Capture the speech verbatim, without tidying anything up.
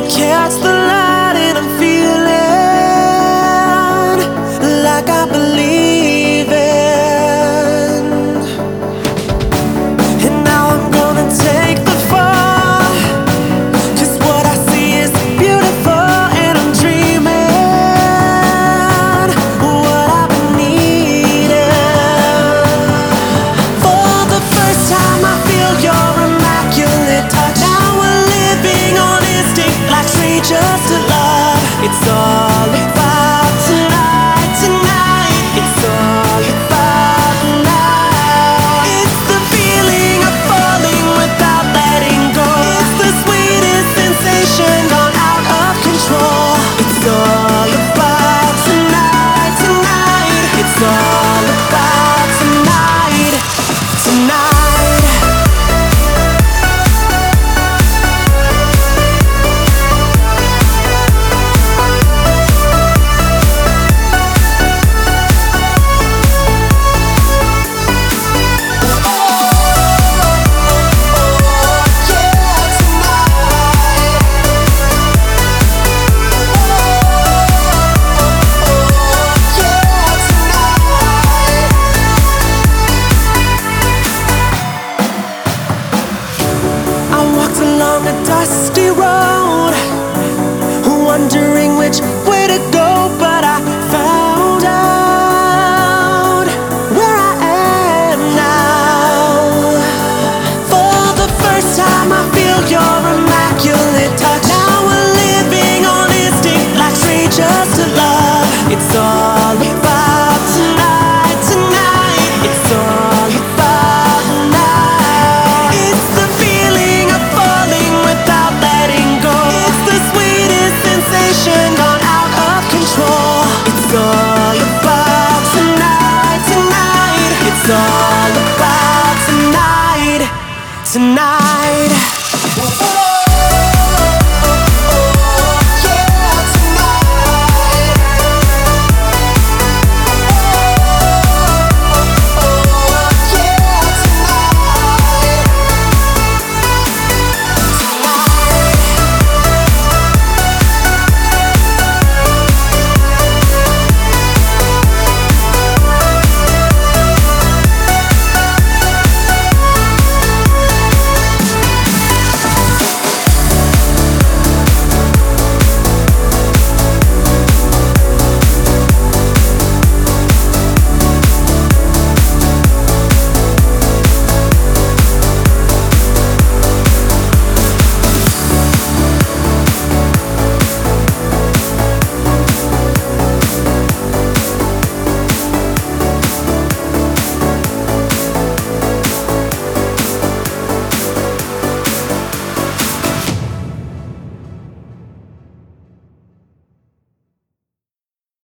catch the light and I'm feeling like I believe in. And now I'm gonna take the fall, 'cause what I see is beautiful and I'm dreaming what I've been needing. For the first time I feel your immaculate touch. Now we're living on instinct like strangers to love. It's all about tonight, tonight. It's all about tonight. It's the feeling of falling without letting go. It's the sweetest sensation gone out of control. It's all about tonight, tonight. It's all about tonight, tonight. Along a dusty road, wondering which way to go, but I found out where I am now. For the first time I feel your immaculate touch. Now we're living on instinct like strangers to love. It's all about tonight, tonight. It's all about tonight. It's the feeling of falling without letting go. It's the sweetest sensation gone out of control. It's all about tonight, tonight. It's all about tonight, tonight.